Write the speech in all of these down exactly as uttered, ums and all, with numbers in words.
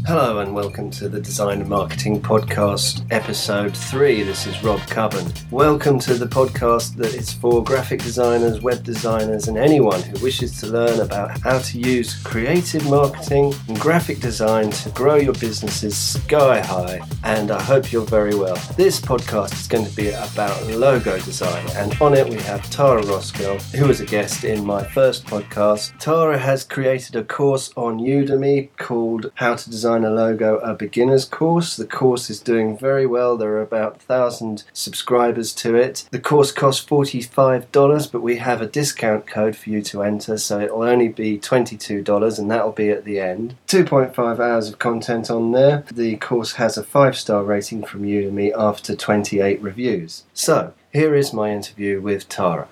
Hello and welcome to the Design and Marketing Podcast, Episode three. This is Rob Cubbon. Welcome to the podcast that is for graphic designers, web designers and anyone who wishes to learn about how to use creative marketing and graphic design to grow your businesses sky high. And I hope you're very well. This podcast is going to be about logo design, and on it we have Tara Roskell, who was a guest in my first podcast. Tara has created a course on Udemy called How to Design a Logo, a beginner's course. The course is doing very well. There are about one thousand subscribers to it. The course costs forty-five dollars, but we have a discount code for you to enter, so it'll only be twenty-two dollars, and that'll be at the end. two point five hours of content on there. The course has a five-star rating from Udemy after twenty-eight reviews. So, here is my interview with Tara.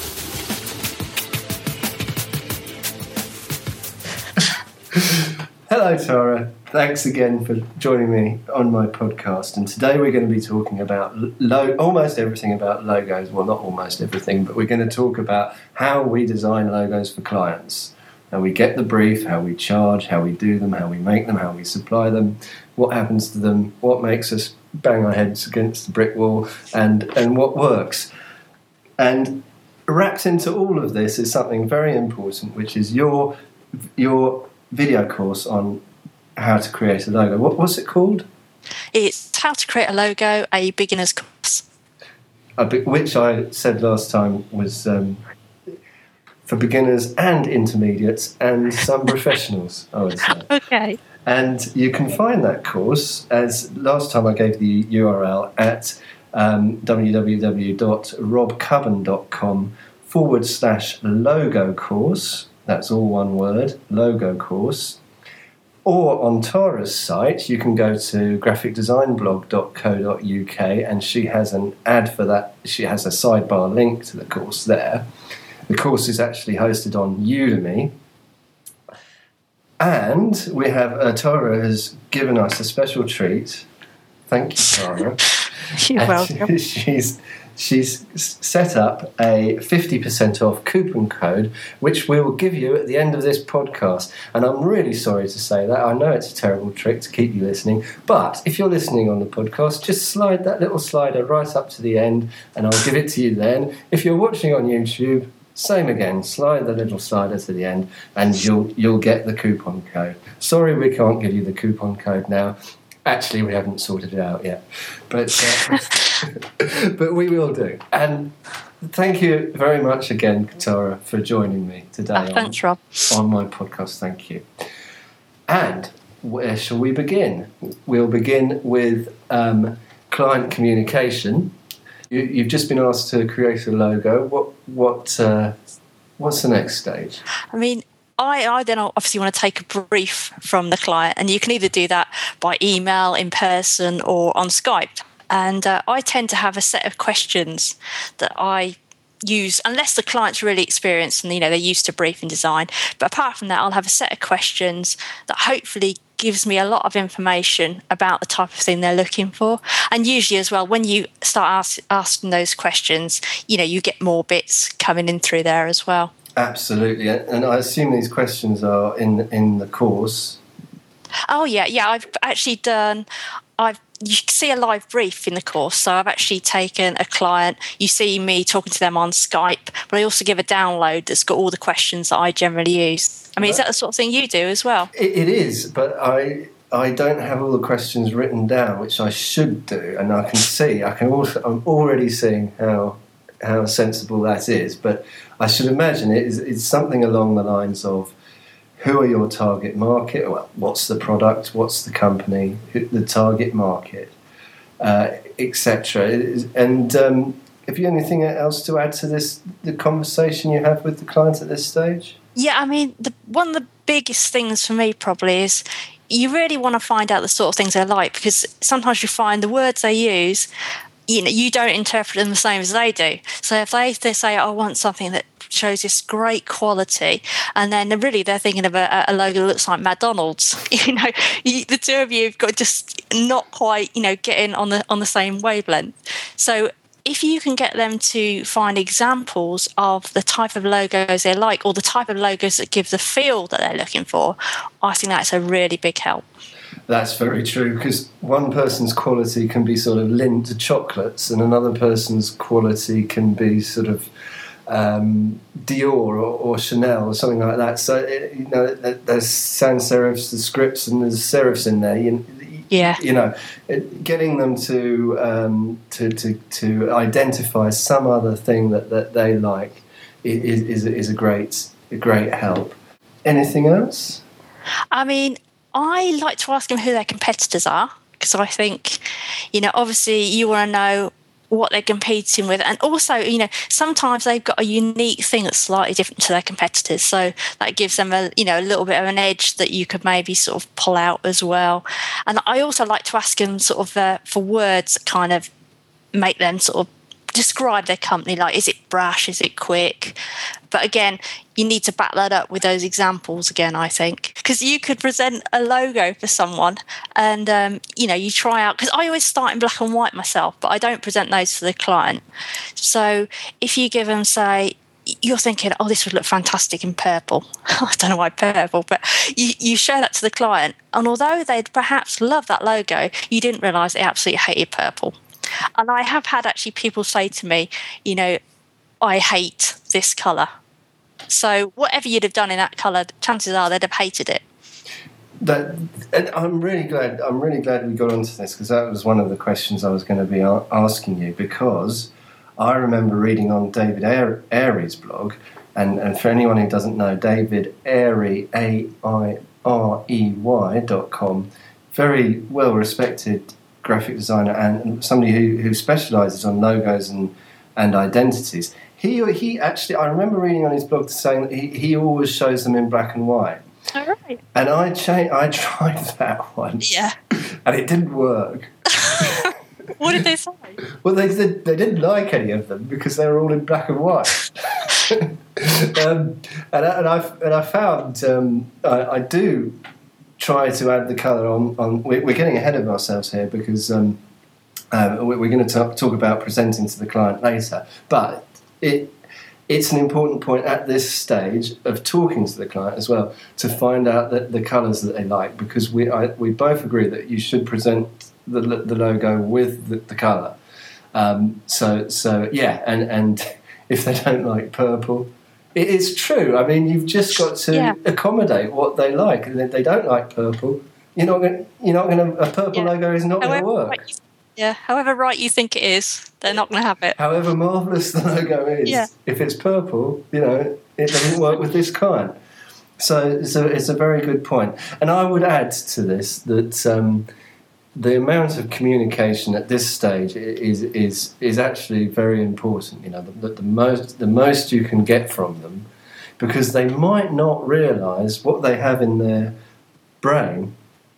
Hello Tara, thanks again for joining me on my podcast, and today we're going to be talking about lo- almost everything about logos. Well, not almost everything, but we're going to talk about how we design logos for clients, how we get the brief, how we charge, how we do them, how we make them, how we supply them, what happens to them, what makes us bang our heads against the brick wall, and, and what works. And wrapped into all of this is something very important, which is your your video course on how to create a logo. What was it called? It's How to Create a Logo, a beginner's course. A be- which I said last time was um, for beginners and intermediates and some professionals, I would say. Okay. And you can find that course, as last time I gave the U R L, at um, www.robcubbon.com forward slash logo course. That's all one word, logo course. Or on Tara's site, you can go to graphic design blog dot co dot uk, and she has an ad for that. She has a sidebar link to the course there. The course is actually hosted on Udemy. And we have, uh, Tara has given us a special treat. Thank you, Tara. You're welcome. She's... She's set up a fifty percent off coupon code, which we will give you at the end of this podcast. And I'm really sorry to say that. I know it's a terrible trick to keep you listening. But if you're listening on the podcast, just slide that little slider right up to the end, and I'll give it to you then. If you're watching on YouTube, same again. Slide the little slider to the end, and you'll you'll get the coupon code. Sorry we can't give you the coupon code now. Actually, we haven't sorted it out yet. But... Uh, but we will do. And thank you very much again, Tara, for joining me today oh, thanks, on, Rob. on my podcast. Thank you. And where shall we begin? We'll begin with um, client communication. You, you've just been asked to create a logo. What what uh, what's the next stage? I mean, I, I then obviously want to take a brief from the client, and you can either do that by email, in person, or on Skype. And uh, I tend to have a set of questions that I use, unless the client's really experienced and, you know, they're used to briefing design. But apart from that, I'll have a set of questions that hopefully gives me a lot of information about the type of thing they're looking for. And usually as well, when you start ask, asking those questions, you know, you get more bits coming in through there as well. Absolutely. And I assume these questions are in in the course. Oh, yeah. Yeah, I've actually done... I've You can see a live brief in the course. So I've actually taken a client. You see me talking to them on Skype, but I also give a download that's got all the questions that I generally use. I mean, is that the sort of thing you do as well? It, it is, but I I don't have all the questions written down, which I should do, and I can see. I can also. I'm already seeing how how sensible that is, but I should imagine it is it's something along the lines of, who are your target market? Well, what's the product? What's the company? Who, the target market, uh, et cetera. And um, have you anything else to add to this? The conversation you have with the client at this stage? Yeah, I mean, the, one of the biggest things for me probably is you really want to find out the sort of things they like, because sometimes you find the words they use, you know, you don't interpret them the same as they do. So if they, they say, I want something that shows this great quality, and then really they're thinking of a, a logo that looks like McDonald's, you know, you, the two of you have got just not quite, you know, getting on the on the same wavelength. So if you can get them to find examples of the type of logos they like, or the type of logos that give the feel that they're looking for, I think that's a really big help. That's very true, because one person's quality can be sort of Lindt chocolates and another person's quality can be sort of um, Dior or, or Chanel or something like that. So, it, you know, there's sans serifs, the scripts, and there's serifs in there. You, yeah. You know, it, getting them to, um, to to to identify some other thing that, that they like is, is, is a great a great help. Anything else? I mean, I like to ask them who their competitors are, because I think, you know, obviously you want to know what they're competing with, and also, you know, sometimes they've got a unique thing that's slightly different to their competitors, so that gives them a, you know, a little bit of an edge that you could maybe sort of pull out as well. And I also like to ask them sort of uh, for words that kind of make them sort of describe their company, like, is it brash, is it quick? But again, you need to back that up with those examples again, I think, because you could present a logo for someone and, um, you know, you try out, because I always start in black and white myself, but I don't present those for the client. So if you give them, say, you're thinking, oh, this would look fantastic in purple. I don't know why purple, but you, you show that to the client. And although they'd perhaps love that logo, you didn't realise they absolutely hated purple. And I have had actually people say to me, you know, I hate this colour. So whatever you'd have done in that colour, chances are they'd have hated it. That, and I'm really glad. I'm really glad we got onto this, because that was one of the questions I was going to be a- asking you. Because I remember reading on David Airey's blog, and, and for anyone who doesn't know, David Airey, A I R E Y dot com, very well respected graphic designer and somebody who, who specialises on logos and, and identities. He he actually, I remember reading on his blog saying that he, he always shows them in black and white. All right. And I cha- I tried that once. Yeah. And it didn't work. What did they say? Well, they did, they didn't like any of them because they were all in black and white. um, and, I, and, I, and I found um, I, I do try to add the colour on. on we're, we're getting ahead of ourselves here because um, um, we're going to talk, talk about presenting to the client later. But it it's an important point at this stage of talking to the client as well to find out that the colours that they like, because we I, we both agree that you should present the the logo with the, the colour. Um, so so yeah, and and if they don't like purple, it is true. I mean, you've just got to yeah. accommodate what they like. And if they don't like purple, you're not going. You're not going to. A purple yeah. logo is not going to work. Right you, yeah, however right you think it is, they're not going to have it. However marvellous the logo is, yeah. if it's purple, you know, it doesn't work with this client. So, so it's a very good point. And I would add to this that um, the amount of communication at this stage is is is actually very important. You know, that the most the most you can get from them, because they might not realise what they have in their brain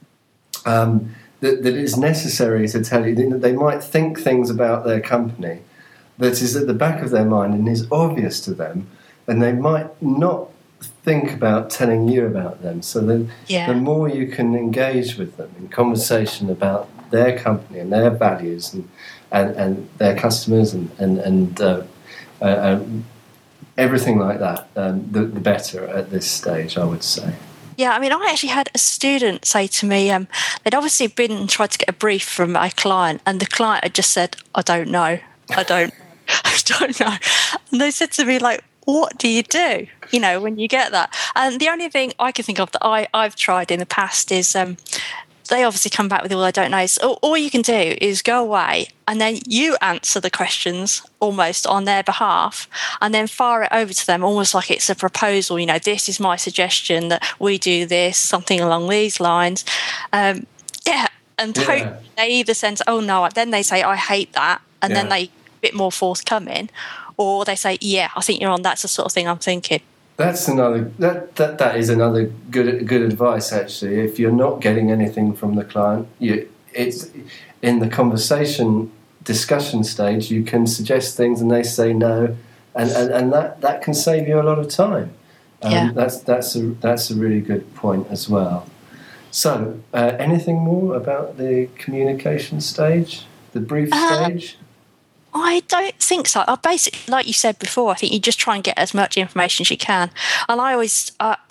um, that that is necessary to tell you. They might think things about their company that is at the back of their mind and is obvious to them, and they might not think about telling you about them. So then yeah. the more you can engage with them in conversation about their company and their values and and, and their customers and and, and uh, uh, uh, everything like that, um, the, the better at this stage, I would say. Yeah, I mean, I actually had a student say to me, um, they'd obviously been and tried to get a brief from my client, and the client had just said, I don't know, I don't, I don't know. And they said to me, like, what do you do, you know, when you get that? And the only thing I can think of that I, I've tried in the past is um, they obviously come back with all I don't know. So all you can do is go away and then you answer the questions almost on their behalf and then fire it over to them almost like it's a proposal. You know, this is my suggestion that we do this, something along these lines. Um, yeah, and yeah. hope they either send, oh no, then they say, I hate that. And yeah. then they a bit more forthcoming. Or they say, yeah, I think you're on. That's the sort of thing I'm thinking. That's another. That that, that is another good good advice. Actually, if you're not getting anything from the client, you it's in the conversation discussion stage. You can suggest things, and they say no, and, and, and that, that can save you a lot of time. Um, yeah. That's that's a that's a really good point as well. So, uh, anything more about the communication stage, the brief uh, stage? I don't think so. I basically, like you said before, I think you just try and get as much information as you can. And I always, uh,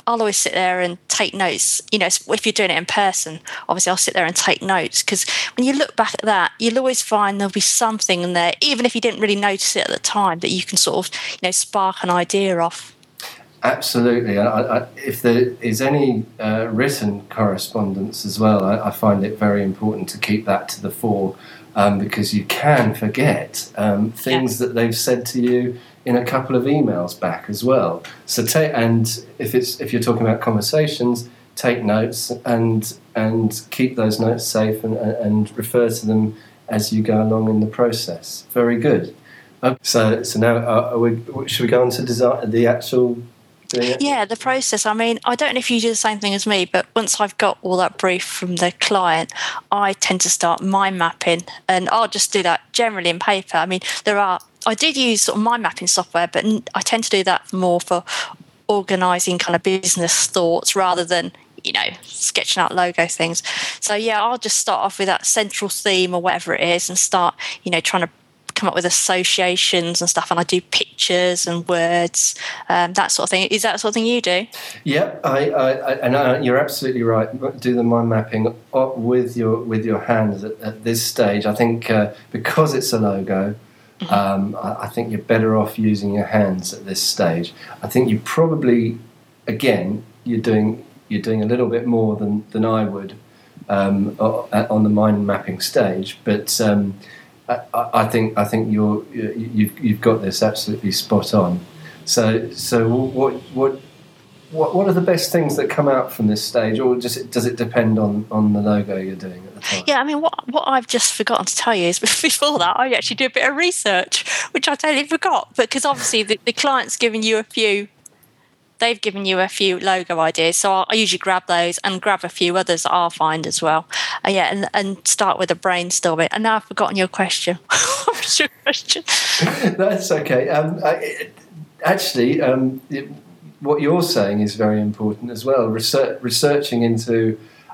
I'll always sit there and take notes. You know, if you're doing it in person, obviously I'll sit there and take notes, because when you look back at that, you'll always find there'll be something in there, even if you didn't really notice it at the time, that you can sort of, you know, spark an idea off. Absolutely. I, I, if there is any uh, written correspondence as well, I, I find it very important to keep that to the fore, um, because you can forget um, things yeah. that they've said to you in a couple of emails back as well. So take, and if it's if you're talking about conversations, take notes and and keep those notes safe and, and refer to them as you go along in the process. Very good. Okay. So so now uh, are we, should we go on to design the actual. Yeah, the process. I mean, I don't know if you do the same thing as me, but once I've got all that brief from the client, I tend to start mind mapping, and I'll just do that generally in paper. I mean, there are, I did use sort of mind mapping software, but I tend to do that more for organising kind of business thoughts rather than, you know, sketching out logo things. So yeah, I'll just start off with that central theme or whatever it is and start, you know, trying to come up with associations and stuff, and I do pictures and words, um, that sort of thing. Is that the sort of thing you do? Yeah, I, I, I and I, you're absolutely right. Do the mind mapping with your with your hands at, at this stage. I think uh, because it's a logo, mm-hmm. um, I, I think you're better off using your hands at this stage. I think you probably, again, you're doing you're doing a little bit more than than I would um, on the mind mapping stage, but. Um, I, I think I think you're you've you've got this absolutely spot on. So so what what what what are the best things that come out from this stage, or does it does it depend on, on the logo you're doing at the time? Yeah, I mean, what what I've just forgotten to tell you is before that I actually do a bit of research, which I totally forgot, because obviously the, the client's given you a few. They've given you a few logo ideas, so I usually grab those and grab a few others that I'll find as well. Uh, yeah, and, and start with a brainstorming. And now I've forgotten your question. What was your question? That's okay. Um, I, actually, um, it, what you're saying is very important as well. Research, researching into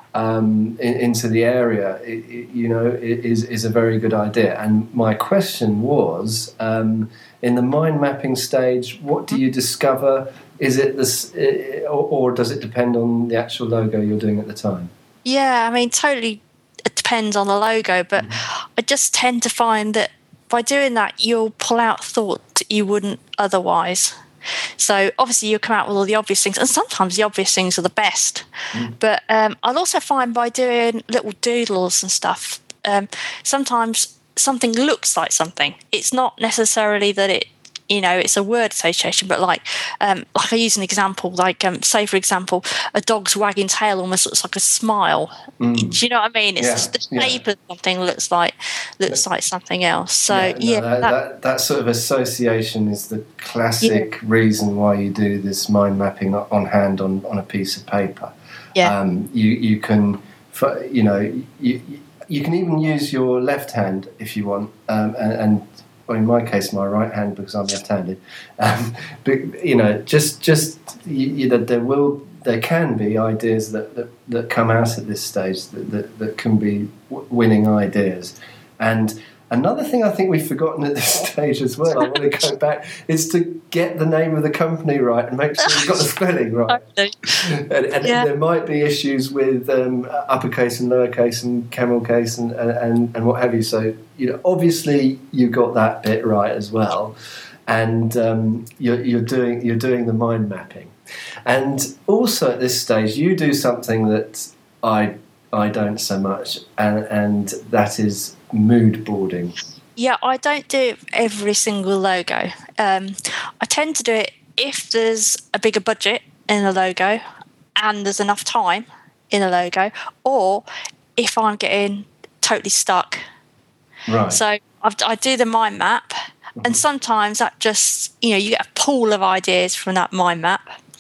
um, in, into the area, it, it, you know, is is a very good idea. And my question was, um, in the mind mapping stage, what do you discover? Is it this, or, or does it depend on the actual logo you're doing at the time? Yeah, I mean, totally it depends on the logo, but mm-hmm. I just tend to find that by doing that, you'll pull out thoughts you wouldn't otherwise. So obviously you'll come out with all the obvious things, and sometimes the obvious things are the best. Mm. But um, I'll also find by doing little doodles and stuff, um, sometimes something looks like something. It's not necessarily that it, you know, it's a word association, but like, um, like I use an example, like, um, say for example, a dog's wagging tail almost looks like a smile. Mm. Do you know what I mean? It's yeah, the shape yeah. of something looks like looks like something else. So yeah, no, yeah that, that, that, that sort of association is the classic yeah. reason why you do this mind mapping on hand on, on a piece of paper. Yeah, um, you you can, you know, you you can even use your left hand if you want, um, and. and well, in my case, my right hand, because I'm left-handed. Um, but you know, just just you, you, that there will, there can be ideas that, that, that come out at this stage that that, that can be w- winning ideas. And another thing I think we've forgotten at this stage as well, I want to go back, is to get the name of the company right and make sure you've got the spelling right. and and yeah. there might be issues with um, uppercase and lowercase and camel case and, and, and what have you. So, you know, obviously you got that bit right as well, and um, you're, you're doing you're doing the mind mapping. And also at this stage, you do something that I I don't so much, and and that is mood boarding. Yeah, I don't do every single logo. Um, I tend to do it if there's a bigger budget in a logo and there's enough time in a logo, or if I'm getting totally stuck. Right. So I've, I do the mind map, mm-hmm. and sometimes that just, you know, you get a pool of ideas from that mind map.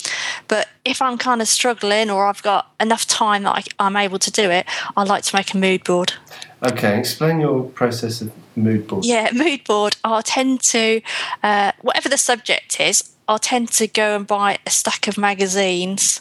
But if I'm kind of struggling or I've got enough time that I, I'm able to do it, I like to make a mood board. Okay, explain your process of mood board. Yeah, mood board. I'll tend to, uh, whatever the subject is, I'll tend to go and buy a stack of magazines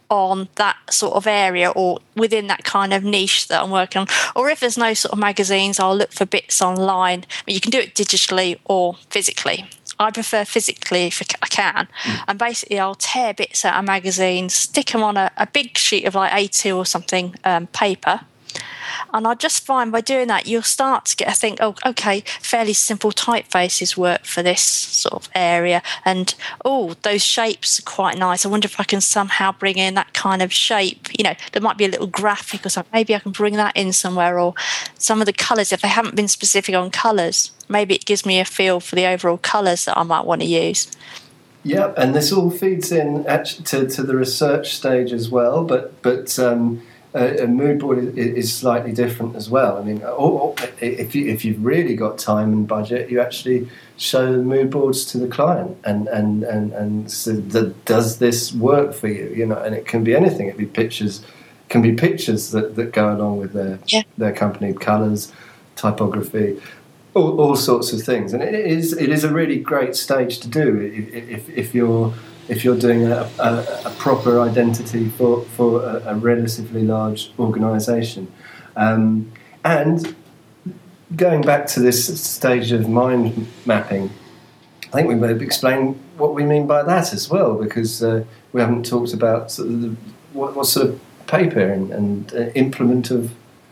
on that sort of area or within that kind of niche that I'm working on. Or if there's no sort of magazines, I'll look for bits online. I mean, you can do it digitally or physically. I prefer physically if I can. Mm. And basically I'll tear bits out of magazines, stick them on a, a big sheet of like A two or something um, paper. And I just find by doing that, you'll start to get a think, oh, okay, fairly simple typefaces work for this sort of area. And, oh, those shapes are quite nice. I wonder if I can somehow bring in that kind of shape. You know, there might be a little graphic or something. Maybe I can bring that in somewhere. Or some of the colours, if they haven't been specific on colours, maybe it gives me a feel for the overall colours that I might want to use. Yeah, and this all feeds in to, to the research stage as well, but... but um Uh, a mood board is, is slightly different as well. I mean, or, or if you if you've really got time and budget, you actually show the mood boards to the client and and and and so the, does this work for you? You know, and it can be anything. It can be pictures, can be pictures that, that go along with their yeah. their company colours, typography, all, all sorts of things. And it is it is a really great stage to do if if, if you're. If you're doing a, a, a proper identity for, for a, a relatively large organisation. Um, and going back to this stage of mind mapping, I think we may explain what we mean by that as well, because uh, we haven't talked about sort of the, what, what sort of paper and, and uh, implement of,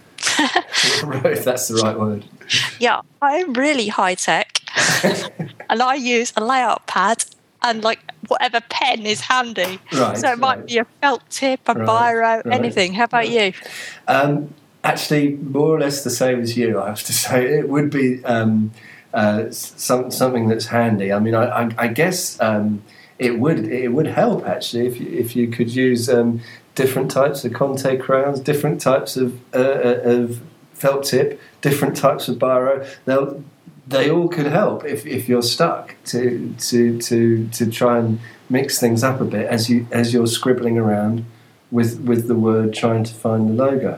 if that's the right word. Yeah, I'm really high tech, and I use a layout pad and like whatever pen is handy. Right, so it might right. be a felt tip, a right, biro, right, anything. How about right. you? Um, actually, more or less the same as you, I have to say. It would be um, uh, some, something that's handy. I mean, I, I, I guess um, it would it would help, actually, if you, if you could use um, different types of Conte crayons, different types of, uh, of felt tip, different types of biro. They'll They all could help if, if you're stuck to to to to try and mix things up a bit as you as you're scribbling around with with the word trying to find the logo.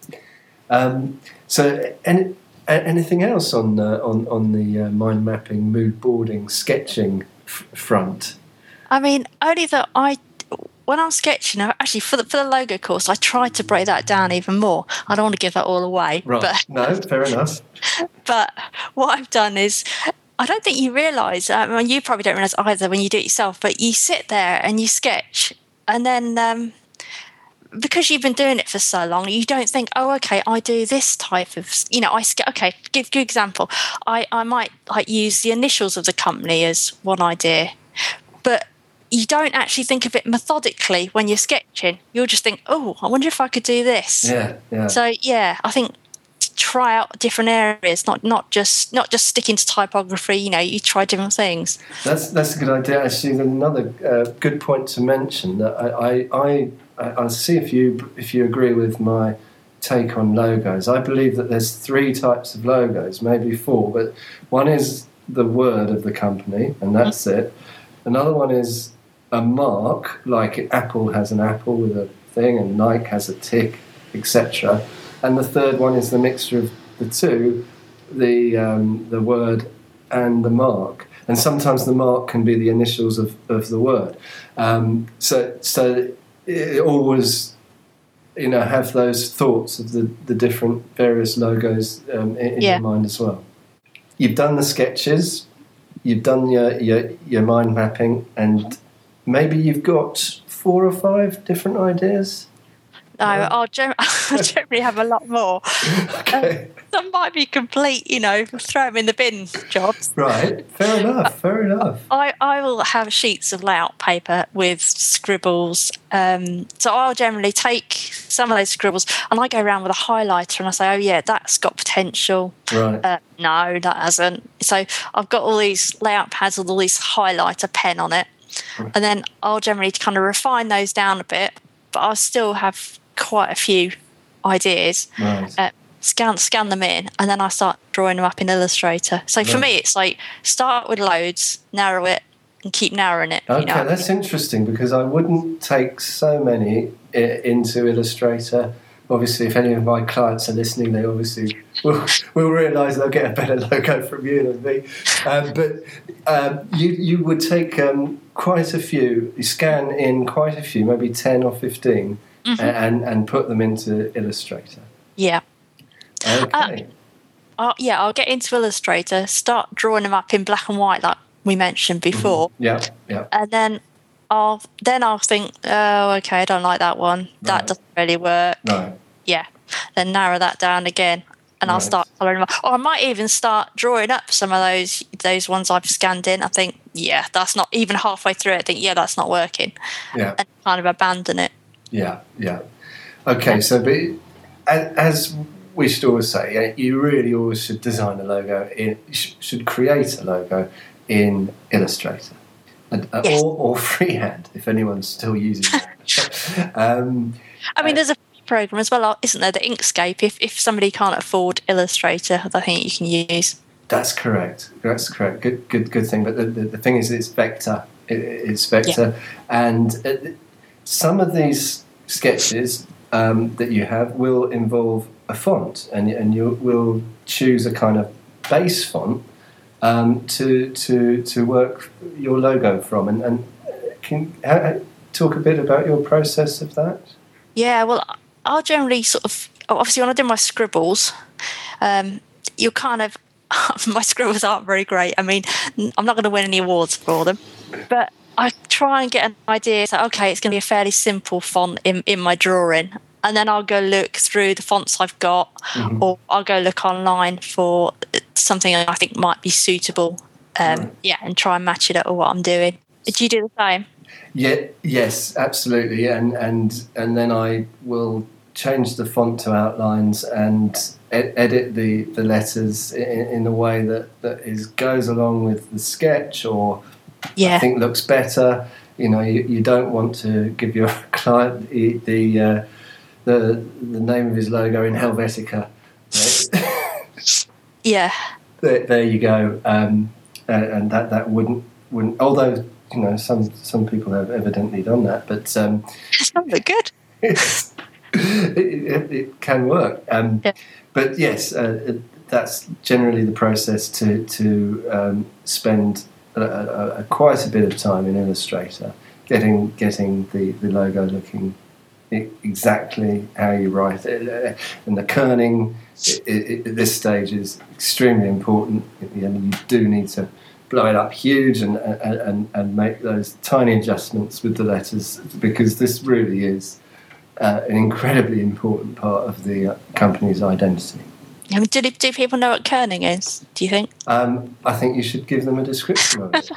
Um, so, any, anything else on uh, on on the uh, mind mapping, mood boarding, sketching f- front? I mean, only that I. When I'm sketching, actually for the for the logo course, I tried to break that down even more. I don't want to give that all away. Right. But, no, fair enough. But what I've done is, I don't think you realise, I mean, you probably don't realise either when you do it yourself, but you sit there and you sketch, and then um, because you've been doing it for so long, you don't think, oh, okay, I do this type of, you know, I sketch, okay, give good example. I, I might like use the initials of the company as one idea, but you don't actually think of it methodically when you're sketching. You'll just think, oh, I wonder if I could do this. Yeah, yeah. So, yeah, I think try out different areas, not not just not just sticking to typography. You know, you try different things. That's that's a good idea. Actually, another uh, good point to mention that I I I I'll see if you if you agree with my take on logos. I believe that there's three types of logos, maybe four, but one is the word of the company, and that's mm-hmm. it. Another one is a mark, like Apple has an apple with a thing, and Nike has a tick, et cetera. And the third one is the mixture of the two, the um, the word and the mark. And sometimes the mark can be the initials of, of the word. Um, so so it always, you know, have those thoughts of the, the different various logos um, in, in yeah. your mind as well. You've done the sketches, you've done your, your, your mind mapping, and maybe you've got four or five different ideas? No, I'll, gen- I'll generally have a lot more. Okay. Um, some might be complete, you know, throw them in the bin jobs. Right, fair enough, fair enough. I, I will have sheets of layout paper with scribbles. Um, so I'll generally take some of those scribbles and I go around with a highlighter and I say, oh, yeah, that's got potential. Right. Uh, no, that hasn't. So I've got all these layout pads with all these highlighter pen on it. Right. And then I'll generally kind of refine those down a bit, but I'll still have quite a few ideas. Right. Uh, scan scan them in, and then I start drawing them up in Illustrator. So right. for me, it's like start with loads, narrow it, and keep narrowing it. Okay, you know? That's interesting because I wouldn't take so many into Illustrator. Obviously, if any of my clients are listening, they obviously will, will realise they'll get a better logo from you than me. Um, but um, you you would take um, quite a few, you scan in quite a few, maybe ten or fifteen, mm-hmm. and, and put them into Illustrator. Yeah. Okay. Uh, uh, yeah, I'll get into Illustrator, start drawing them up in black and white, like we mentioned before. Mm-hmm. Yeah, yeah. And then I'll then I'll think, oh, okay, I don't like that one. Right. That doesn't really work. Right. Yeah. Then narrow that down again, and right. I'll start colouring them. Or I might even start drawing up some of those those ones I've scanned in. I think, yeah, that's not even halfway through it. I think, yeah, that's not working. Yeah. And kind of abandon it. Yeah, yeah. Okay, yeah. so but as we should always say, you really always should design a logo in, should create a logo in Illustrator, and, uh, yes. or, or freehand if anyone's still using that. um, I mean, there's a program as well, isn't there? The Inkscape. If if somebody can't afford Illustrator, I think you can use. That's correct. That's correct. Good, good, good thing. But the, the, the thing is, it's vector. It, it's vector, yeah. and it, some of these sketches um, that you have will involve a font, and and you will choose a kind of base font um, to to to work your logo from. And, and can how, talk a bit about your process of that? Yeah, well, I'll generally sort of obviously when I do my scribbles, um, you kind of my scribbles aren't very great. I mean, I'm not going to win any awards for them, but I try and get an idea. So, okay, it's going to be a fairly simple font in, in my drawing. And then I'll go look through the fonts I've got, mm-hmm. or I'll go look online for something I think might be suitable. Um, right. Yeah, and try and match it up with what I'm doing. Do you do the same? Yeah, yes, absolutely. And and and then I will change the font to outlines and ed- edit the, the letters in, in a way that, that is goes along with the sketch, or yeah. I think looks better. You know, you, you don't want to give your client the the, uh, the the name of his logo in Helvetica. Right? Yeah. There, there you go. Um, and, and that, that wouldn't wouldn't. Although you know some some people have evidently done that, but um, some look good. It's, it, it, it can work. Um, yeah. But yes, uh, that's generally the process to to um, spend a, a, a quite a bit of time in Illustrator, getting getting the, the logo looking exactly how you write it, and the kerning it, it, at this stage is extremely important. You know, you do need to blow it up huge and and and make those tiny adjustments with the letters, because this really is uh, an incredibly important part of the uh, company's identity. I mean, do, do people know what kerning is, do you think? Um, I think you should give them a description of it.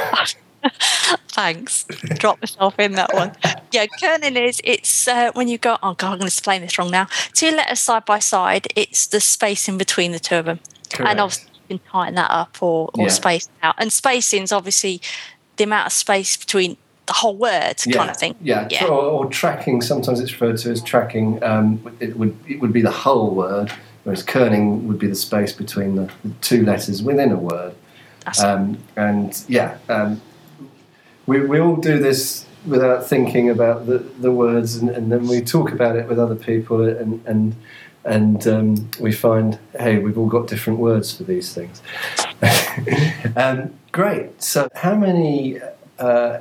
Thanks. Drop myself in that one. Yeah, kerning is, it's uh, when you go, oh God, I'm going to explain this wrong now. Two letters side by side, it's the space in between the two of them. Correct. And obviously you can tighten that up or, or yeah. space out. And spacing is obviously the amount of space between the whole word yeah. kind of thing. Yeah, yeah. Or, or tracking, sometimes it's referred to as tracking. Um, it would it would be the whole word, whereas kerning would be the space between the, the two letters within a word. Um, and yeah, um, we we all do this without thinking about the, the words, and, and then we talk about it with other people, and and and um, we find, hey, we've all got different words for these things. um, great. So, how many uh,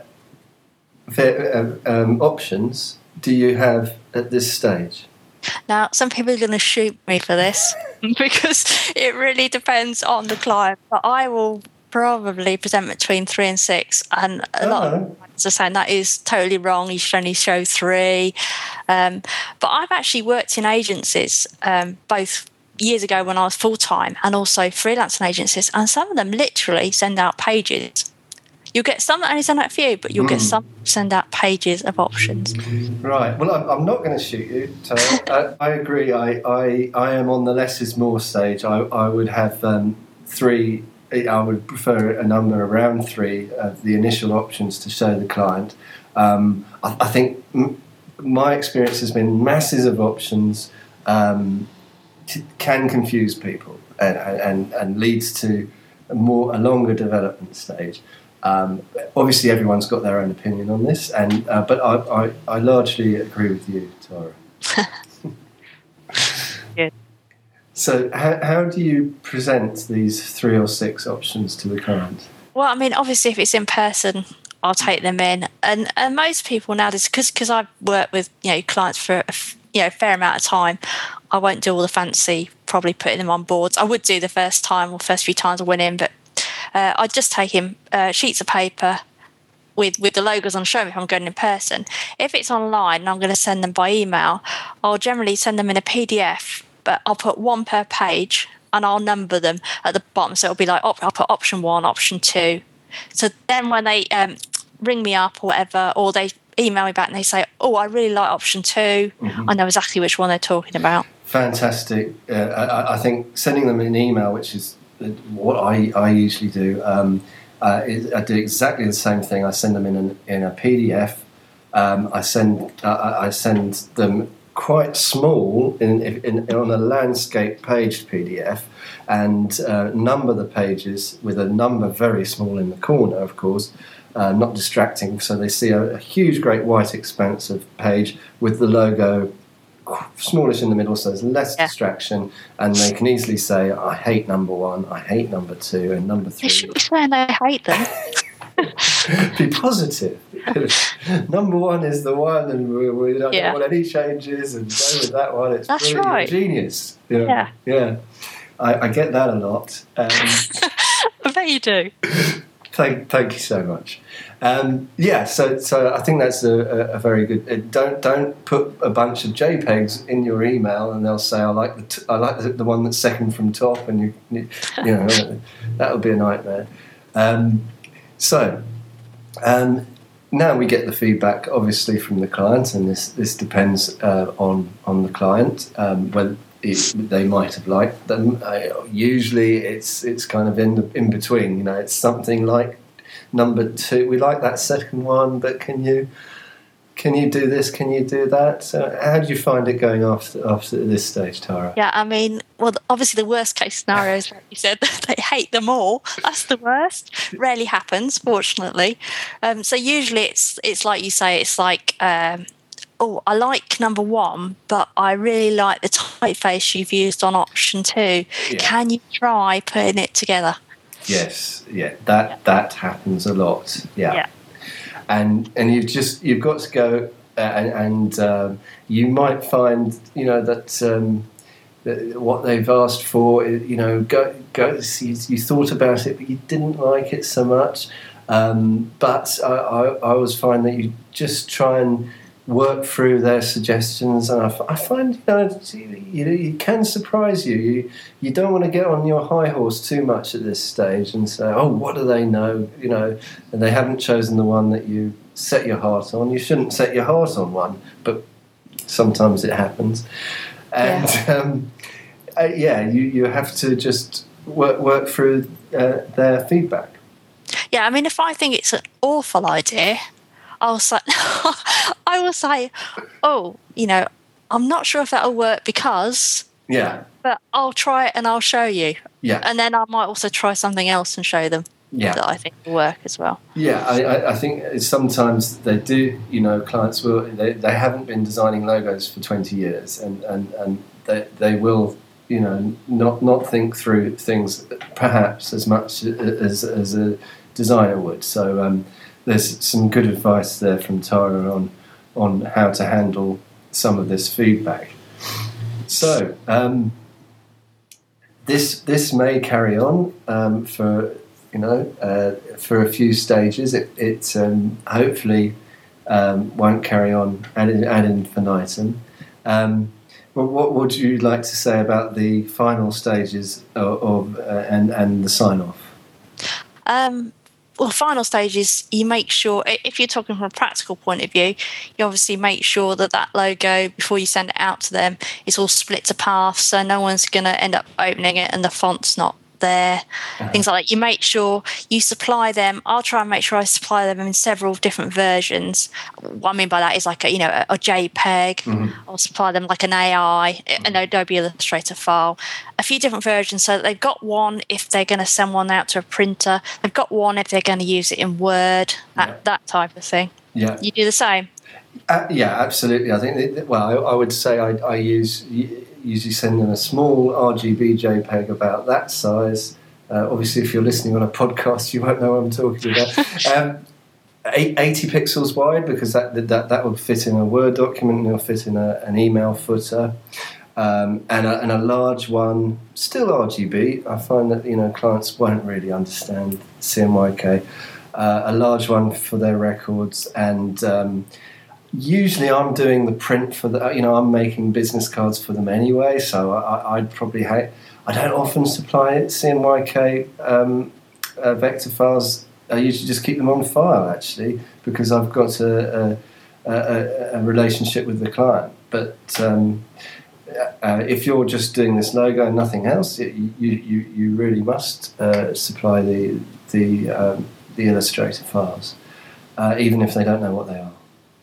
um, options do you have at this stage? Now, some people are going to shoot me for this because it really depends on the client, but I will probably present between three and six, and a oh. lot of clients are saying that is totally wrong, you should only show three. Um, but I've actually worked in agencies, um, both years ago when I was full-time and also freelancing agencies, and some of them literally send out pages. You'll get some that only send out a few, but you'll mm. get some that send out pages of options. Right. Well, I'm, I'm not going to shoot you, Tara. I, I agree. I, I I am on the less is more stage. I, I would have um, three. I would prefer a number around three of the initial options to show the client. Um, I, I think m- my experience has been masses of options um, t- can confuse people and, and, and leads to a more a longer development stage. Um, obviously, everyone's got their own opinion on this, and uh, but I, I, I largely agree with you, Tara. Good. So, how, how do you present these three or six options to the client? Well, I mean, obviously, if it's in person, I'll take them in, and and most people nowadays, because because I've worked with you know clients for a, you know a fair amount of time, I won't do all the fancy, probably putting them on boards. I would do the first time or first few times I went in, but. uh, I just take him uh, sheets of paper with, with the logos on, show me if I'm going in person. If it's online and I'm going to send them by email, I'll generally send them in a P D F, but I'll put one per page and I'll number them at the bottom. So it'll be like, I'll put option one, option two. So then when they um, ring me up or whatever, or they email me back and they say, oh, I really like option two, mm-hmm. I know exactly which one they're talking about. Fantastic. Uh, I, I think sending them an email, which is what I, I usually do, um, Uh, I do exactly the same thing. I send them in an, in a P D F. Um, I send uh, I send them quite small in, in, in on a landscape paged P D F, and uh, number the pages with a number very small in the corner, of course, uh, not distracting. So they see a, a huge, great white expanse of page with the logo smallish in the middle, so there's less yeah. distraction, and they can easily say, I hate number one, I hate number two, and number three. They should be saying they hate them. Be positive. Number one is the one, and we, we don't yeah. want any changes, and go with that one. It's That's brilliant. right. Genius. You know? Yeah. Yeah. I, I get that a lot. Um, I bet you do. Thank, thank you so much. Um, yeah, so so I think that's a, a, a very good. Uh, don't don't put a bunch of JPEGs in your email, and they'll say I like the t- I like the, the one that's second from top, and you you, you know that would be a nightmare. Um, so um, now we get the feedback, obviously, from the client, and this this depends uh, on on the client um, whether. It, they might have liked them. Uh, usually, it's it's kind of in the, in between. You know, it's something like number two. We like that second one, but can you can you do this? Can you do that? So, how do you find it going after after this stage, Tara? Yeah, I mean, well, obviously the worst case scenario is, like you said, they hate them all. That's the worst. Rarely happens, fortunately. Um, so usually, it's it's like you say. It's like. Um, Oh, I like number one, but I really like the typeface you've used on option two. Yeah. Can you try putting it together? Yes, yeah, that yeah. that happens a lot. Yeah, yeah. and and you've just you've got to go, uh, and, and um, you might find you know that, um, that what they've asked for, you know, go go. You, you thought about it, but you didn't like it so much. Um, but I, I, I always find that you just try and work through their suggestions, and I, f- I find you know you, you can surprise you. You you don't want to get on your high horse too much at this stage and say, oh, what do they know? You know, and they haven't chosen the one that you set your heart on. You shouldn't set your heart on one, but sometimes it happens. And yeah, um, uh, yeah you, you have to just work work through uh, their feedback. Yeah, I mean, if I think it's an awful idea, I'll say, I will say, oh, you know, I'm not sure if that'll work because, yeah, but I'll try it and I'll show you. Yeah. And then I might also try something else and show them yeah. that I think will work as well. Yeah, I, I think sometimes they do, you know, clients will, they, they haven't been designing logos for twenty years and, and, and they, they will, you know, not, not think through things perhaps as much as, as a designer would. So, um, there's some good advice there from Tara on on how to handle some of this feedback. So um, this this may carry on um, for you know uh, for a few stages. It, it um, hopefully um, won't carry on ad, ad infinitum. Um, well, what would you like to say about the final stages of, of uh, and and the sign off? Um. Well, final stage is you make sure, if you're talking from a practical point of view, you obviously make sure that that logo, before you send it out to them, is all split to paths, so no one's going to end up opening it and the font's not there, uh-huh. Things like that. You make sure you supply them. I'll try and make sure I supply them in several different versions. What I mean by that is like a, you know, a, a JPEG. Mm-hmm. I'll supply them like an A I, mm-hmm. an Adobe Illustrator file, a few different versions so that they've got one if they're going to send one out to a printer. They've got one if they're going to use it in Word, that, yeah. that type of thing. Yeah. You do the same? Uh, yeah, absolutely. I think, that, well, I, I would say I, I use... usually send them a small R G B JPEG about that size. Uh, obviously, if you're listening on a podcast, you won't know what I'm talking about. Um, eighty pixels wide, because that that that will fit in a Word document and it'll fit in a, an email footer. Um, and, a, and a large one, still R G B. I find that, you know, clients won't really understand C M Y K. Uh, a large one for their records, and um, usually I'm doing the print for the, you know, I'm making business cards for them anyway, so I, I'd probably hate, I don't often supply C M Y K um, uh, vector files. I usually just keep them on file, actually, because I've got a, a, a, a relationship with the client. But um, uh, if you're just doing this logo and nothing else, you you, you really must uh, supply the the um, the Illustrator files, uh, even if they don't know what they are.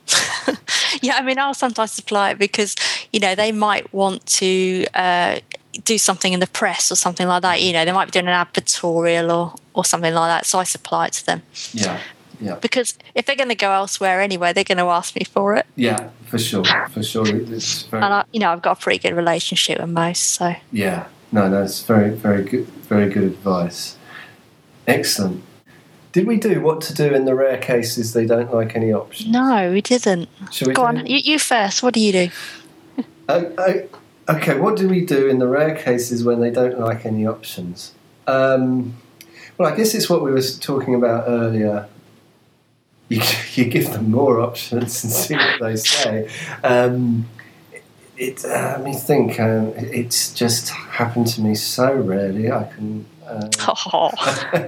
Yeah, I mean, I'll sometimes supply it because, you know, they might want to uh, do something in the press or something like that. You know, they might be doing an advertorial or, or something like that, so I supply it to them. Yeah, yeah. Because if they're going to go elsewhere anyway, they're going to ask me for it. Yeah, for sure, for sure. It's very... And, I, you know, I've got a pretty good relationship with most, so... Yeah, no, no, it's very, very good, very good advice. Excellent. Did we do what to do in the rare cases they don't like any options? No, we didn't. Shall we Go do on, you, you first. What do you do? uh, I, okay, what do we do in the rare cases when they don't like any options? Um, well, I guess it's what we were talking about earlier. You, you give them more options and see what they say. Um, it, uh, let me think. Um, it's just happened to me so rarely. I can... Uh, oh.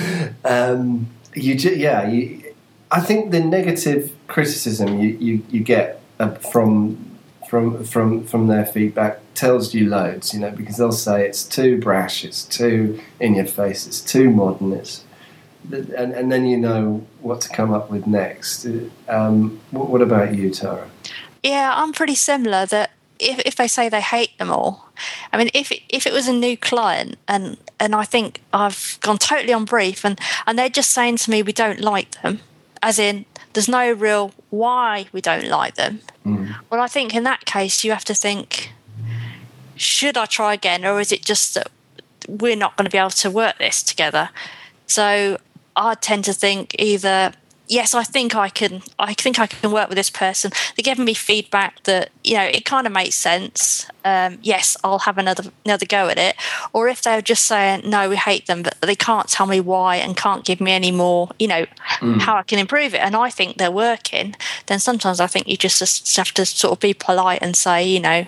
um, you ju- yeah, you, I think the negative criticism you, you, you get uh, from from from from their feedback tells you loads, you know, because they'll say it's too brash, it's too in your face, it's too modern, it's and and then you know what to come up with next. Um, what, what about you, Tara? Yeah, I'm pretty similar. That if if they say they hate them all, I mean, if if it was a new client and and I think I've gone totally on brief and, and they're just saying to me we don't like them, as in there's no real why we don't like them. Mm. Well, I think in that case you have to think, should I try again, or is it just that we're not going to be able to work this together? So I tend to think either, yes, I think I can. I think I can work with this person. They're giving me feedback that, you know, it kind of makes sense. Um, yes, I'll have another another go at it. Or if they're just saying no, we hate them, but they can't tell me why and can't give me any more, you know, mm. how I can improve it. And I think they're working. Then sometimes I think you just, just have to sort of be polite and say, you know,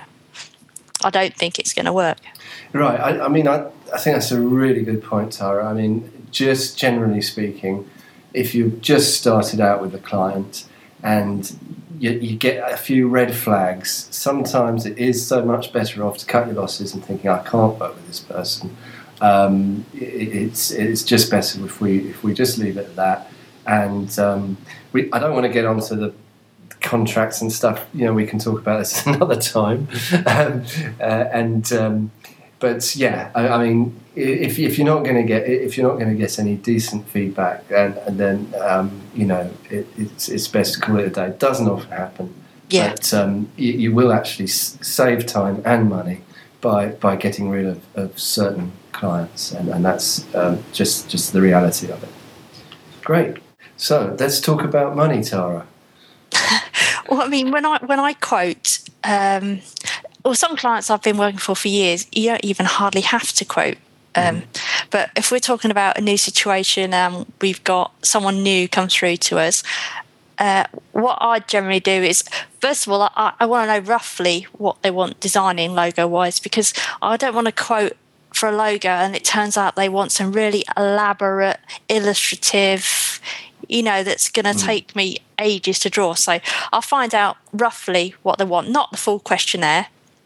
I don't think it's going to work. Right. I, I mean, I, I think that's a really good point, Tara. I mean, just generally speaking, if you've just started out with a client and you, you get a few red flags, sometimes it is so much better off to cut your losses and thinking, I can't work with this person. Um, it, it's it's just better if we if we just leave it at that. And um, we I don't want to get onto the contracts and stuff. You know, we can talk about this another time. um, uh, and um, but yeah, I, I mean. If if you're not going to get if you're not going to get any decent feedback, and, and then um, you know it, it's it's best to call it a day. It doesn't often happen, yeah. But um, you, you will actually s- save time and money by by getting rid of, of certain clients, and, and that's um, just just the reality of it. Great. So let's talk about money, Tara. Well, I mean, when I when I quote. Um, well, some clients I've been working for for years, you don't even hardly have to quote. Um, but if we're talking about a new situation and um, we've got someone new come through to us, uh, what I generally do is, first of all, I, I want to know roughly what they want designing logo-wise, because I don't want to quote for a logo and it turns out they want some really elaborate, illustrative, you know, that's going to mm. take me ages to draw. So I'll find out roughly what they want, not the full questionnaire,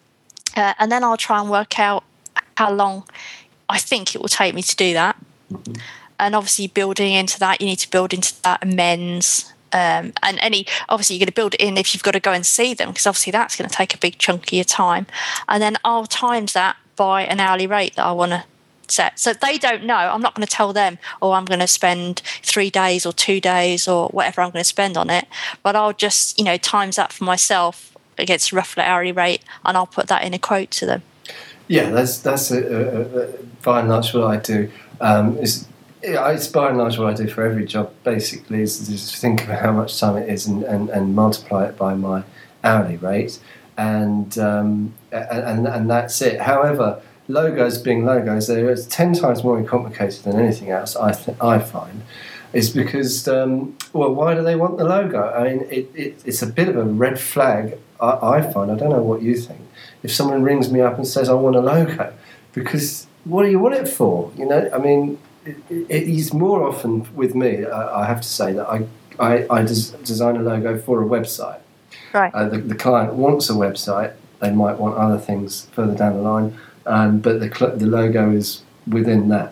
uh, and then I'll try and work out how long I think it will take me to do that. Mm-hmm. And obviously building into that, you need to build into that amends. Um, and any, obviously you're going to build it in if you've got to go and see them, because obviously that's going to take a big chunk of your time. And then I'll times that by an hourly rate that I want to set. So they don't know. I'm not going to tell them, oh, I'm going to spend three days or two days or whatever I'm going to spend on it. But I'll just, you know, times that for myself against a roughly hourly rate, and I'll put that in a quote to them. Yeah, that's that's a, a, a, by and large what I do. Um, is yeah, it's by and large what I do for every job. Basically, is just think about how much time it is and, and, and multiply it by my hourly rate. and um, and and that's it. However, logos being logos, they're ten times more complicated than anything else. I th- I find. Is because, um, well, why do they want the logo? I mean, it, it, it's a bit of a red flag, I, I find. I don't know what you think. If someone rings me up and says, I want a logo, because what do you want it for? You know, I mean, it, it, it's more often with me, I, I have to say, that I, I, I des- design a logo for a website. Right. Uh, the, the client wants a website. They might want other things further down the line, um, but the, cl- the logo is within that.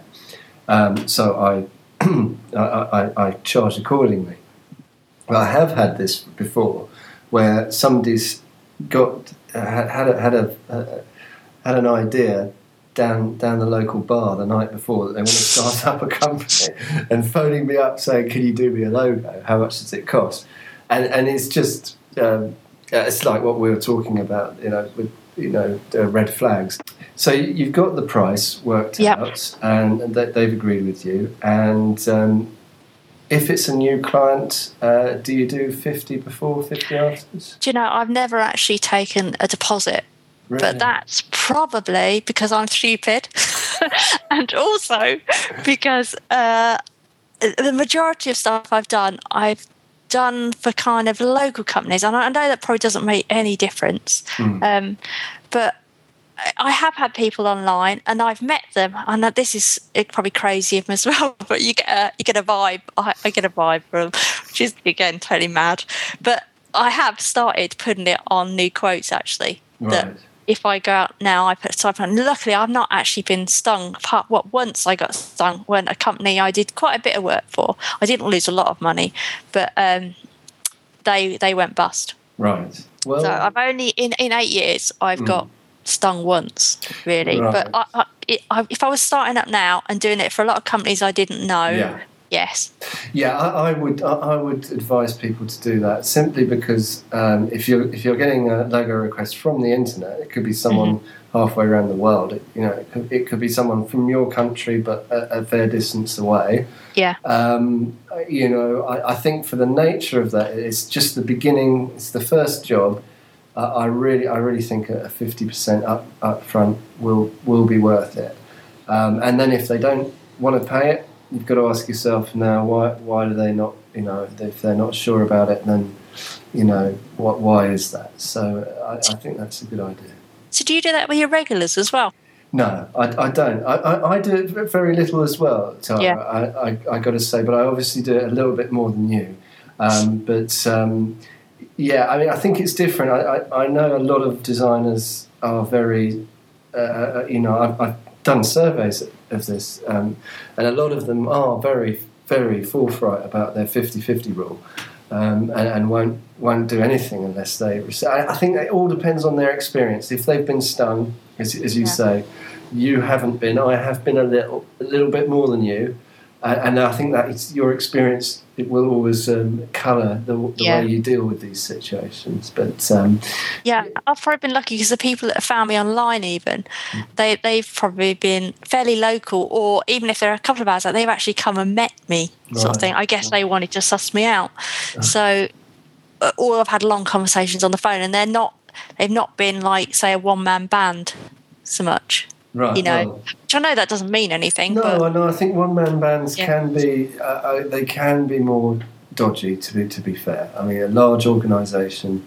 Um, so I... I, I, I charge accordingly. Well, I have had this before, where somebody's got uh, had a, had a uh, had an idea down down the local bar the night before that they want to start up a company, and phoning me up saying, "Can you do me a logo? How much does it cost?" And and it's just um, it's like what we were talking about, you know, with you know the red flags. So you've got the price worked yep. out, and, and they've agreed with you. And um, if it's a new client, uh, do you do fifty before, fifty afterwards? Do you know, I've never actually taken a deposit, really? But that's probably because I'm stupid, and also because uh, the majority of stuff I've done, I've done for kind of local companies, and I know that probably doesn't make any difference, mm. um, but I have had people online, and I've met them, and this is probably crazy of them as well. But you get a, you get a vibe. I, I get a vibe from, which is again totally mad. But I have started putting it on new quotes actually. Right. That if I go out now, I put a type on. Luckily, I've not actually been stung. Apart what once I got stung when a company I did quite a bit of work for. I didn't lose a lot of money, but um, they they went bust. Right. Well, so I've only in in eight years I've mm. got stung once, really. Right. But I, I, it, I, if I was starting up now and doing it for a lot of companies I didn't know, yeah. yes. Yeah, I, I would I, I would advise people to do that simply because um, if you're if you're getting a logo request from the internet, it could be someone mm-hmm. halfway around the world. It, you know, it could, it could be someone from your country but a, a fair distance away. Yeah. Um, you know, I, I think for the nature of that, it's just the beginning. It's the first job. Uh, I really, I really think a fifty percent up up front will will be worth it. Um, and then if they don't want to pay it, you've got to ask yourself now why why do they not? You know, if they're not sure about it, then you know what why is that? So I, I think that's a good idea. So do you do that with your regulars as well? No, I, I don't. I, I, I do it very little as well, Tara. Yeah. I, I I got to say, but I obviously do it a little bit more than you. Um, but um, yeah, I mean, I think it's different. I, I, I know a lot of designers are very, uh, you know, I've, I've done surveys of this, um, and a lot of them are very, very forthright about their fifty-fifty rule, um, and, and won't won't do anything unless they. I, I think it all depends on their experience. If they've been stung, as, as you yeah. say, you haven't been. I have been a little, a little bit more than you, uh, and I think that it's your experience. It will always um, colour the, the yeah. way you deal with these situations. But um, yeah, I've probably been lucky because the people that have found me online, even mm. they they've probably been fairly local, or even if they're a couple of hours out, they've actually come and met me, sort right. of thing. I guess right. they wanted to suss me out. Oh. So, uh, or I've had long conversations on the phone, and they're not. They've not been like, say, a one-man band so much. Right, you know, well, which I know that doesn't mean anything. No, but, I know. I think one-man bands yeah. can be, uh, they can be more dodgy. To be to be fair, I mean, a large organisation,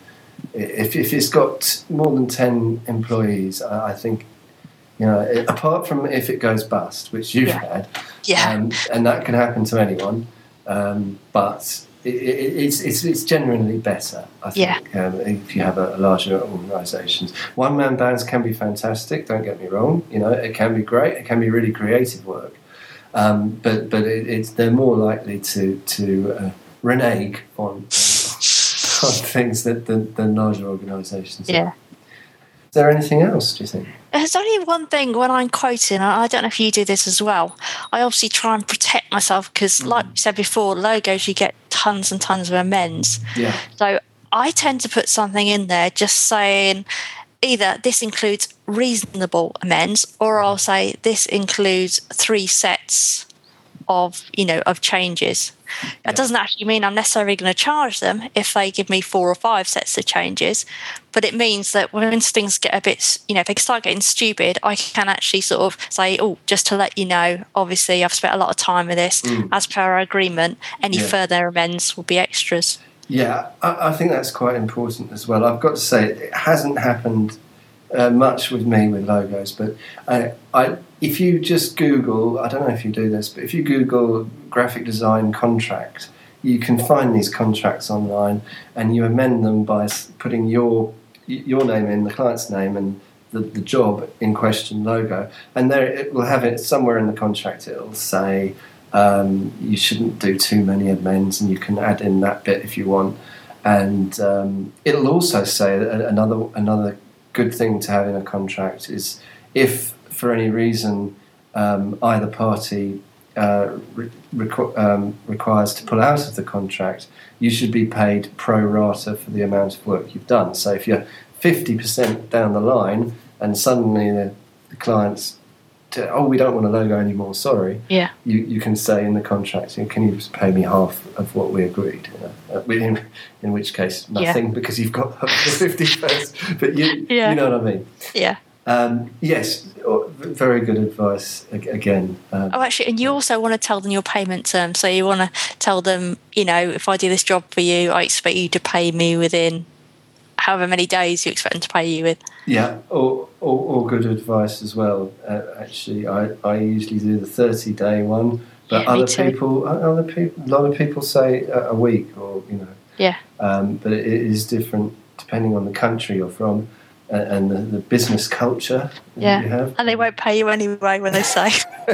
if if it's got more than ten employees, I, I think, you know, it, apart from if it goes bust, which you've yeah. had, yeah, um, and that can happen to anyone, um, but. It, it, it's it's it's genuinely better, I think, yeah. um, if you have a, a larger organisation. One-man bands can be fantastic. Don't get me wrong. You know, it can be great. It can be really creative work, um, but but it, it's they're more likely to to uh, renege on, on on things that than, than larger organisations. Yeah. Is there anything else, do you think? There's only one thing when I'm quoting, I don't know if you do this as well. I obviously try and protect myself because, mm. like you said before, logos, you get tons and tons of amends. Yeah. So I tend to put something in there just saying either this includes reasonable amends, or I'll say this includes three sets of, you know, of changes. That doesn't actually mean I'm necessarily going to charge them if they give me four or five sets of changes, but it means that when things get a bit, you know, if they start getting stupid, I can actually sort of say, oh, just to let you know, obviously I've spent a lot of time with this. Mm. As per our agreement, any yeah. further amends will be extras. Yeah, I, I think that's quite important as well. I've got to say, it hasn't happened uh, much with me with logos, but I, I, if you just Google, I don't know if you do this, but if you Google graphic design contract, you can find these contracts online, and you amend them by putting your your name in, the client's name, and the, the job in question logo, and there it will have it somewhere in the contract. It'll say um, you shouldn't do too many amends, and you can add in that bit if you want. And um, it'll also say that another another good thing to have in a contract is if for any reason um, either party uh, re- requ- um, requires to pull out of the contract, you should be paid pro rata for the amount of work you've done. So if you're fifty percent down the line and suddenly the, the client's to, oh, we don't want a logo anymore, sorry, yeah. you, you can say in the contract, can you just pay me half of what we agreed? You know? in, in which case, nothing, yeah. because you've got the fifty first. But you, yeah. you know what I mean? Yeah. Um, yes, very good advice again. Um, oh, actually, and you also want to tell them your payment terms. So you want to tell them, you know, if I do this job for you, I expect you to pay me within however many days you expect them to pay you with. Yeah, or, or, or good advice as well. Uh, actually, I, I usually do the thirty-day one, but yeah, other people, other people, a lot of people say a week, or you know. Yeah. Um, but it is different depending on the country you're from. And the, the business culture yeah. that you have. And they won't pay you anyway when they say.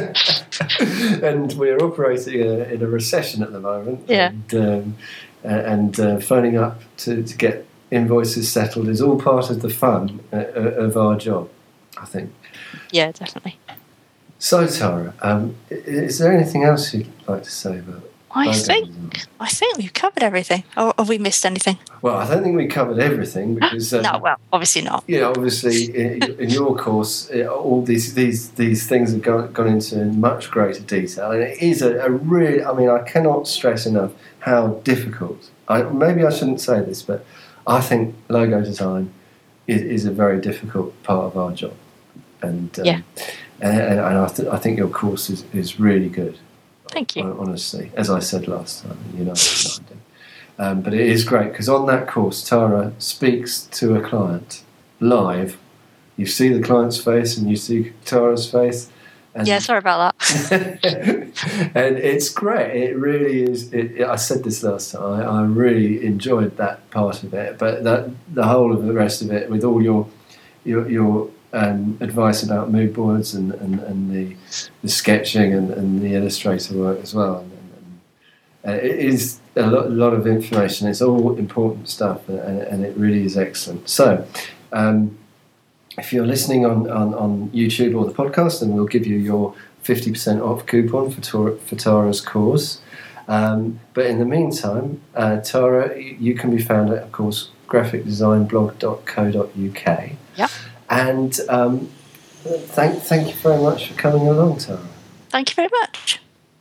And we're operating in a, in a recession at the moment. Yeah. And, um, and uh, phoning up to, to get invoices settled is all part of the fun uh, of our job, I think. Yeah, definitely. So, Tara, um, is there anything else you'd like to say about I think I think we've covered everything. Or have we missed anything? Well, I don't think we covered everything because um, no, well, obviously not. You know, obviously in, in your course, all these these these things have gone, gone into in much greater detail, and it is a, a really. I mean, I cannot stress enough how difficult. I, maybe I shouldn't say this, but I think logo design is, is a very difficult part of our job, and um, yeah, and, and I, th- I think your course is, is really good. Thank you. Honestly, as I said last time, you know, I do. Um, but it is great because on that course, Tara speaks to a client live. You see the client's face and you see Tara's face. And yeah, sorry about that. And it's great. It really is. It, it, I said this last time. I, I really enjoyed that part of it, but that the whole of the rest of it, with all your your your. Um, advice about mood boards and, and, and the, the sketching and, and the illustrator work as well. And, and, and it is a lot, a lot of information. It's all important stuff, and, and it really is excellent. So, um, if you're listening on, on, on YouTube or the podcast, then we'll give you your fifty percent off coupon for, Tor- for Tara's course. Um, but in the meantime, uh, Tara, you can be found at, of course, graphic design blog dot co dot uk. Yeah. And um, thank thank you very much for coming along, Tara. Thank you very much.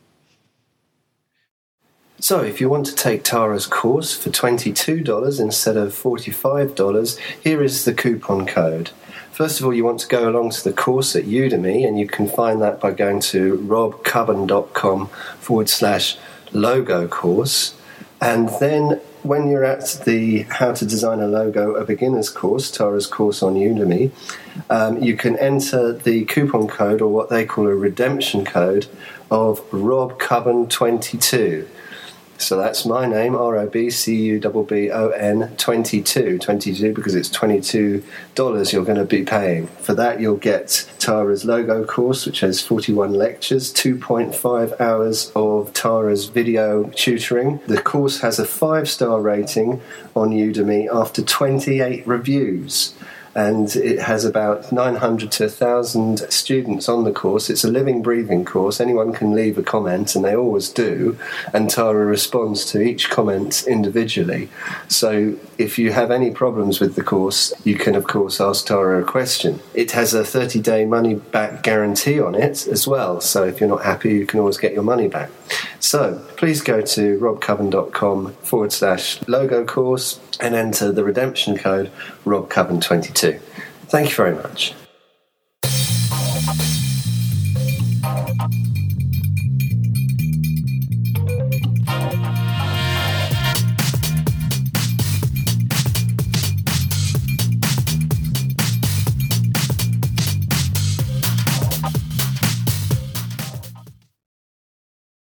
So if you want to take Tara's course for twenty-two dollars instead of forty-five dollars, here is the coupon code. First of all, you want to go along to the course at Udemy, and you can find that by going to robcubbon.com forward slash logo course. And then when you're at the How to Design a Logo, a Beginner's course, Tara's course on Udemy, um, you can enter the coupon code, or what they call a redemption code, of rob cubbon twenty-two. So that's my name, R O B C U B B O N twenty-two, twenty-two because it's twenty-two dollars you're going to be paying. For that you'll get Tara's logo course, which has forty-one lectures, two point five hours of Tara's video tutoring. The course has a five-star rating on Udemy after twenty-eight reviews. and it has about nine hundred to one thousand students on the course. It's a living, breathing course. Anyone can leave a comment, and they always do, and Tara responds to each comment individually. So if you have any problems with the course, you can, of course, ask Tara a question. It has a thirty-day money-back guarantee on it as well, so if you're not happy, you can always get your money back. So please go to robcoven.com forward slash logo course and enter the redemption code rob coven twenty-two. Thank you very much.